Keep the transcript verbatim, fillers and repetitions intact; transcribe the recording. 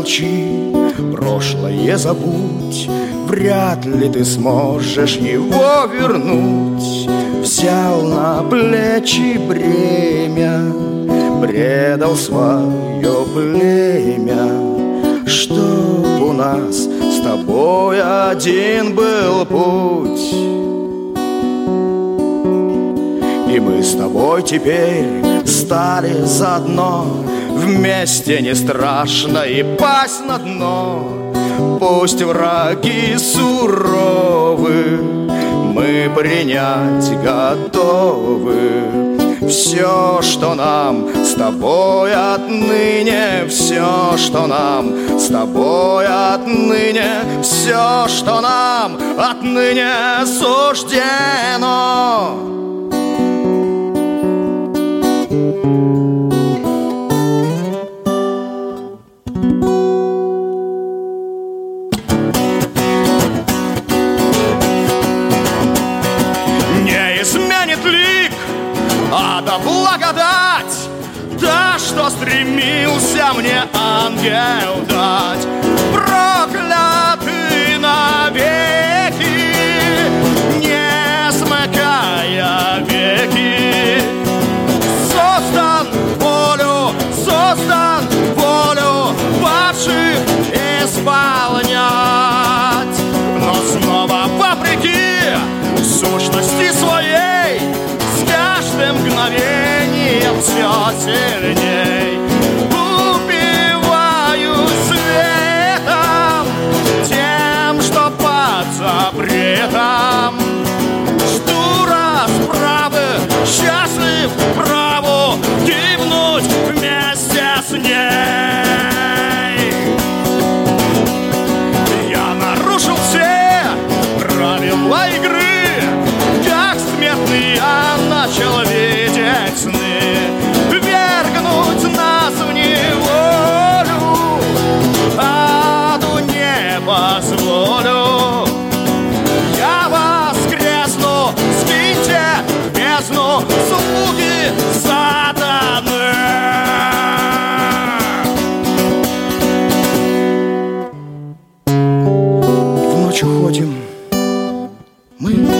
молчи, прошлое забудь, вряд ли ты сможешь его вернуть. Взял на плечи бремя, предал свое племя, чтоб у нас с тобой один был путь. И мы с тобой теперь стали заодно, вместе не страшно и пасть на дно. Пусть враги суровы, мы принять готовы все, что нам с тобой отныне, все, что нам с тобой отныне, все, что нам отныне суждено. А да благодать, да, что стремился мне ангел дать, проклятый навеки, не смыкая веки. Создан волю, создан волю падших исполнять, но снова вопреки сущности своей, мгновением все сильней упиваюсь светом, тем, что под запретом. Жду расправы, счастлив праву гибнуть вместе с ней. Я нарушил все правила игры, как смертный я начал видеть сны, ввергнуть нас в неволю, аду не позволю. Я воскресну, скиньте в бездну слуги сатаны. В ночь уходим мы.